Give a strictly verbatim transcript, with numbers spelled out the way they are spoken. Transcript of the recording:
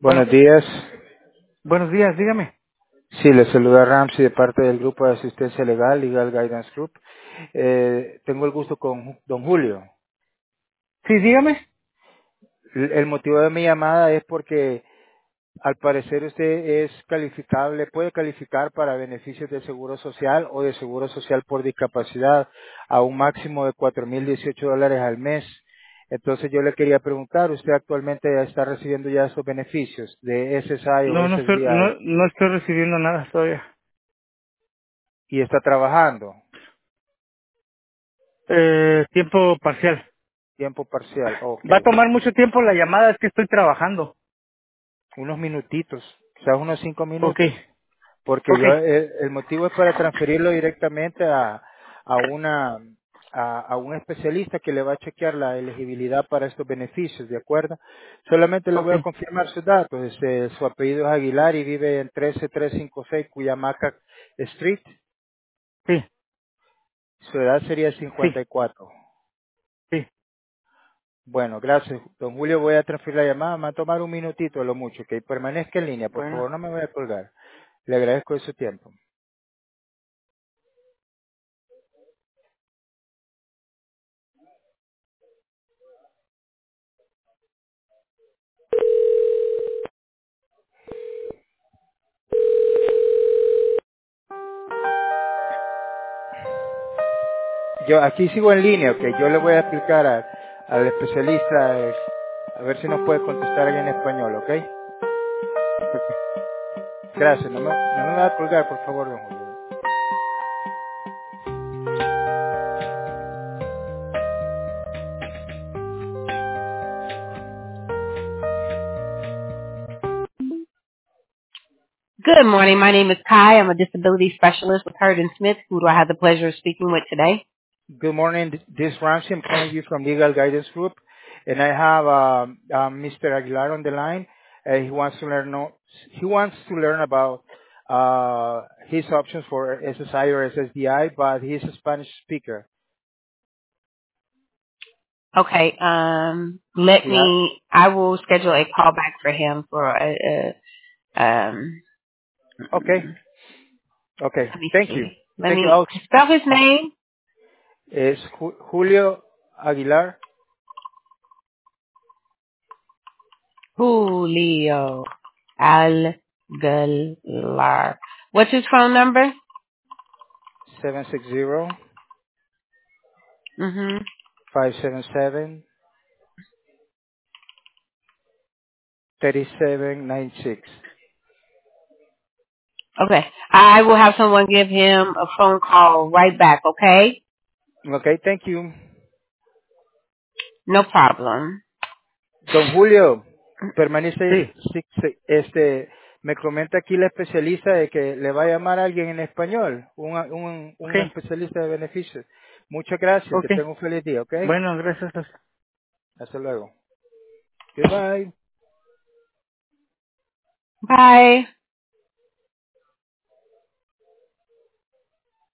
Bueno, Buenos días. buenos días, dígame. Sí, le saluda Ramsey de parte del Grupo de Asistencia Legal, Legal Guidance Group. Eh, tengo el gusto con Ju- don Julio. Sí, dígame. El el motivo de mi llamada es porque al parecer usted es calificable, puede calificar para beneficios de seguro social o de seguro social por discapacidad a un máximo de cuatro mil dieciocho dólares al mes. Entonces yo le quería preguntar, ¿usted actualmente está recibiendo ya esos beneficios de S S I o No, no estoy, S S D I no, no estoy recibiendo nada todavía. y está trabajando Eh, tiempo parcial. tiempo parcial? Ok. Va a tomar mucho tiempo la llamada, es que estoy trabajando. Unos minutitos, quizás unos cinco Ok, minutos, porque ok, yo el, el motivo es para transferirlo directamente a, a una a, a un especialista que le va a chequear la elegibilidad para estos beneficios, ¿de acuerdo? Solamente le ok. voy a confirmar sus datos. Este, su apellido es Aguilar y vive en trece mil trescientos cincuenta y seis Cuyamaca Street. Sí, Su edad sería sí, cincuenta y cuatro. sí. Bueno, gracias, don Julio. Voy a transferir la llamada. Me va a tomar un minutito a lo mucho. Que permanezca en línea, por Bueno. favor, no me voy a colgar. Le agradezco de su tiempo. Yo aquí sigo en línea, ok. Yo le voy a explicar a- al especialista eh, a ver si nos puede contestar ahí en español, ok. Gracias. No me, no me va a colgar, por favor, don Julio. Good morning. My name is Kai. I'm a disability specialist with Hurd and Smith. Who do I have the pleasure of speaking with today? Good morning. This is Ramsey. I'm calling you from Legal Guidance Group, and I have um, um, Mister Aguilar on the line. Uh, he wants to learn. No, he wants to learn about uh, his options for S S I or S S D I, but he's a Spanish speaker. Okay. Um, let He ha- me. I will schedule a call back for him for a. a um, okay. Okay. let me Thank you. see. Let Thank you. me I'll, spell his name. it's Ju- Julio Aguilar. Julio Algalar. What's his phone number? seven six zero Mm-hmm. five seven seven three seven nine six. Okay. I will have someone give him a phone call right back, okay? Okay, thank you. No problem. Don Julio, permanece, Sí, sí, sí, este, me comenta aquí la especialista de que le va a llamar a alguien en español, un, un, un okay, especialista de beneficios. Muchas gracias, que okay. tenga un feliz día, ¿ok? Bueno, gracias. Hasta luego. Goodbye. Bye.